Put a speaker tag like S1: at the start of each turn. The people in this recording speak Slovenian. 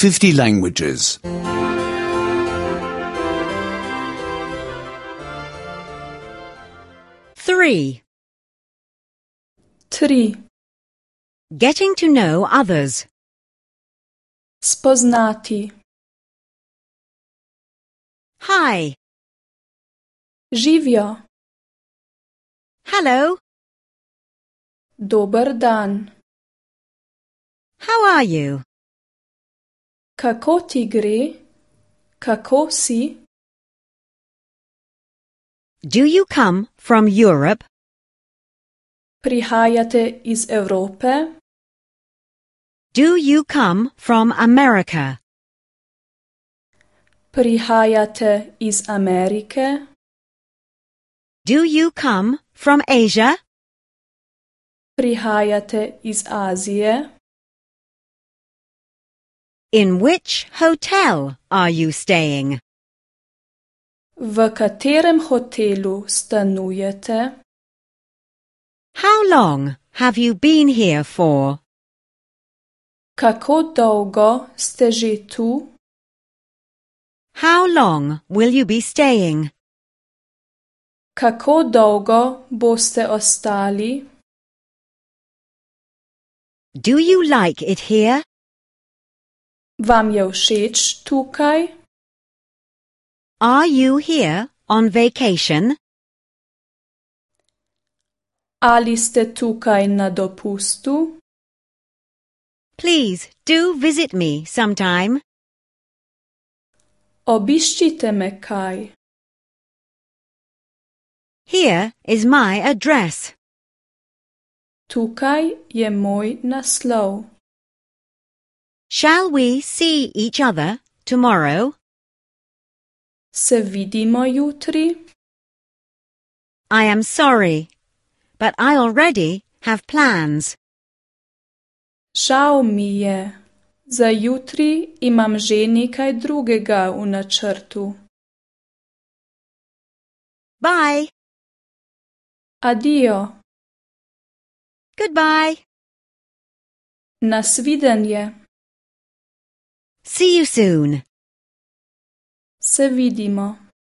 S1: 50 languages.
S2: 3.
S3: 3.
S2: Getting to know others.
S3: Spoznati.
S2: Hi.
S3: Živjo.
S2: Hello.
S3: Dober dan.
S2: How are you?
S3: Kako ti gre? Kako si?
S2: Do you come from Europe?
S3: Prihajate iz Evrope?
S2: Do you come from America?
S3: Prihajate iz Amerike?
S2: Do you come from Asia?
S3: Prihajate iz Azije?
S2: In which hotel are you staying?
S3: V katerem hotelu stanujete?
S2: How long have you been here for?
S3: Kako dolgo ste že tu?
S2: How long will you be staying?
S3: Kako dolgo boste ostali?
S2: Do you like it here?
S3: Vam je všeč tukaj?
S2: Are you here on vacation?
S3: Ali ste tukaj na dopustu?
S2: Please do visit me sometime.
S3: Obiščite me kaj.
S2: Here is my address.
S3: Tukaj je moj naslov.
S2: Shall we see each other tomorrow?
S3: Se vidimo jutri?
S2: I am sorry, but I already have plans.
S3: Žal mi je. Za jutri imam že nekaj drugega v načrtu.
S2: Bye.
S3: Adijo.
S2: Goodbye.
S3: Nasvidenje.
S2: See you soon.
S3: Se vidimo.